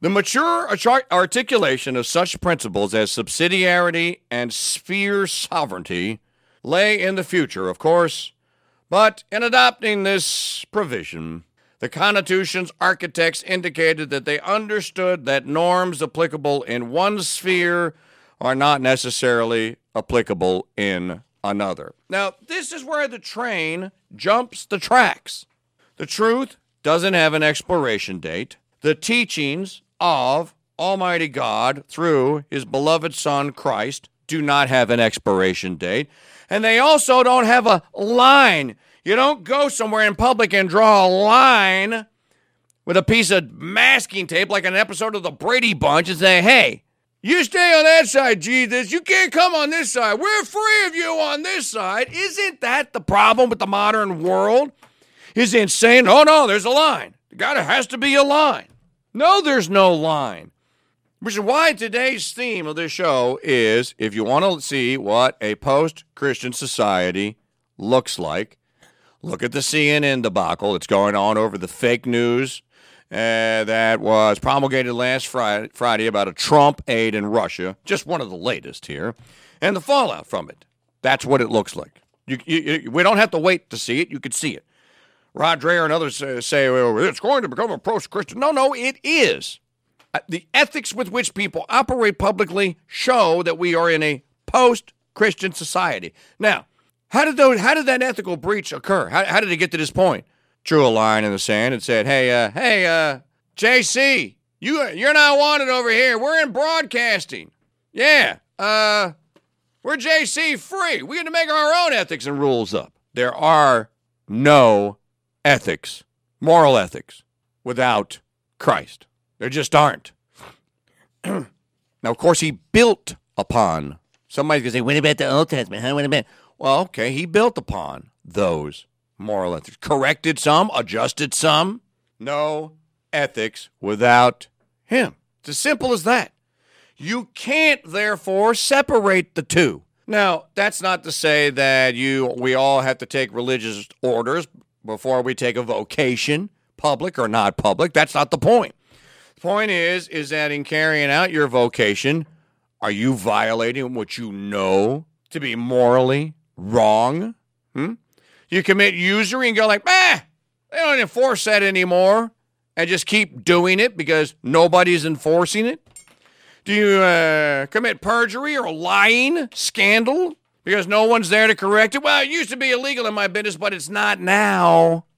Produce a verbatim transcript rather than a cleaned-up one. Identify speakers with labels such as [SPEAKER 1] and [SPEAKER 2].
[SPEAKER 1] The mature articulation of such principles as subsidiarity and sphere sovereignty lay in the future, of course, but in adopting this provision, the Constitution's architects indicated that they understood that norms applicable in one sphere are not necessarily applicable in another. Now, this is where the train jumps the tracks. The truth doesn't have an expiration date. The teachings of Almighty God through his beloved Son, Christ, do not have an expiration date. And they also don't have a line. You don't go somewhere in public and draw a line with a piece of masking tape like an episode of the Brady Bunch and say, hey, you stay on that side, Jesus. You can't come on this side. We're free of you on this side. Isn't that the problem with the modern world? Is it saying, oh, no, there's a line. There has to be a line. No, there's no line. Which is why today's theme of this show is, if you want to see what a post-Christian society looks like, look at the C N N debacle that's going on over the fake news uh, that was promulgated last Friday, Friday about a Trump aide in Russia, just one of the latest here, and the fallout from it. That's what it looks like. You, you, we don't have to wait to see it. You could see it. Rod Dreher and others uh, say, well, it's going to become a post-Christian. No, no, it is. Uh, the ethics with which people operate publicly show that we are in a post-Christian society. Now, how did those? How did that ethical breach occur? How, how did it get to this point? Drew a line in the sand and said, hey, uh, hey, uh, J C, you, you're not wanted over here. We're in broadcasting. Yeah, uh, we're J C free. We got to make our own ethics and rules up. There are no ethics, moral ethics, without Christ. There just aren't. Now, of course, he built upon. Somebody's going to say, what about the Old Testament? Huh? What about? Well, okay, he built upon those moral ethics. Corrected some, adjusted some. No ethics without him. It's as simple as that. You can't, therefore, separate the two. Now, that's not to say that you we all have to take religious orders before we take a vocation, public or not public. That's not the point. The point is, is that in carrying out your vocation, are you violating what you know to be morally wrong? Hmm? You commit usury and go like, ah, they don't enforce that anymore, and just keep doing it because nobody's enforcing it? Do you uh, commit perjury or lying, scandal, because no one's there to correct it? Well, it used to be illegal in my business, but it's not now.